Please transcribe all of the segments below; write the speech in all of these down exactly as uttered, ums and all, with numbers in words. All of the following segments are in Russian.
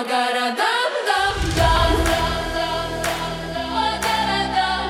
городам, дам, дам, по городам,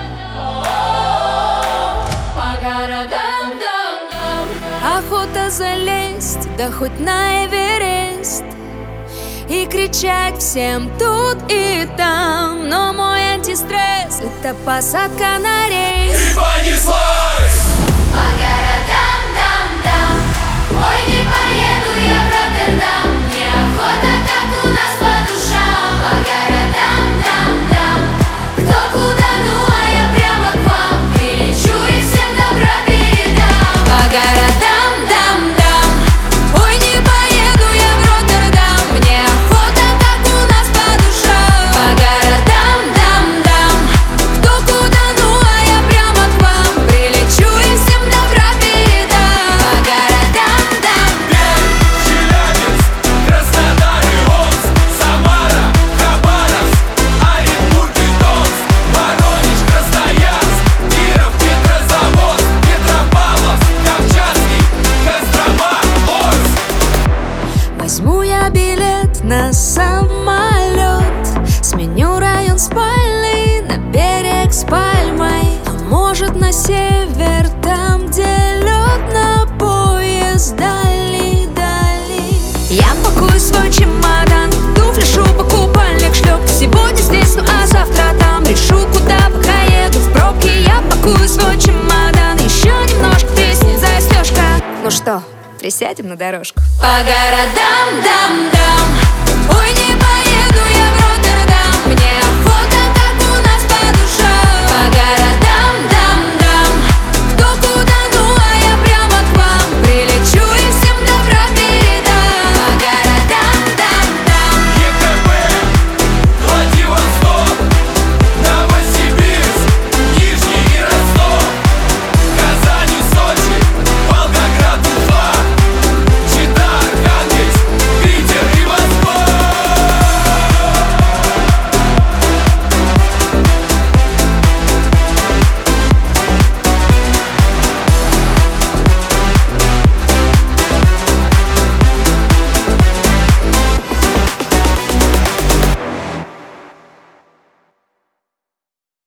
по городам, дам, дам. Охота залезть, да хоть на Эверест, и кричать всем тут и там. Но мой антистресс — это посадка на рейс. И понеслась! По городам, дам, дам. Ой, не поеду я в Роттердам. Мне охота, как у нас по душам. По городам, дам, дам. Кто куда, ну а я прямо к вам прилечу и всем добра передам. По городам, дам, дам. Ой, не поеду я в Роттердам. Мне охота, как у нас по душам. По городам, дам, дам. Кто куда, ну а я прямо к вам прилечу и всем добра передам. По городам, дам, дам. Челябинск, Краснодар и Омск, Самара, Хабаровск, Оренбург и Томск, Воронеж, Красноярск, Киров, Петрозаводск, Петропавловск, Камчатский, Кострома, Орск. Возьму я билет на самолет, сменю район спальный на берег с пальмой. А может, на север, там, где лед, на поезд дальний-дальний. Я пакую свой чемодан, туфли, шуба, купальник, шлёпки. Сегодня здесь, ну а завтра там. Решу, куда пока еду в пробке. Я пакую свой чемодан, еще немножко песни, застежка. Ну что, присядем на дорожку? По городам, дам, дам.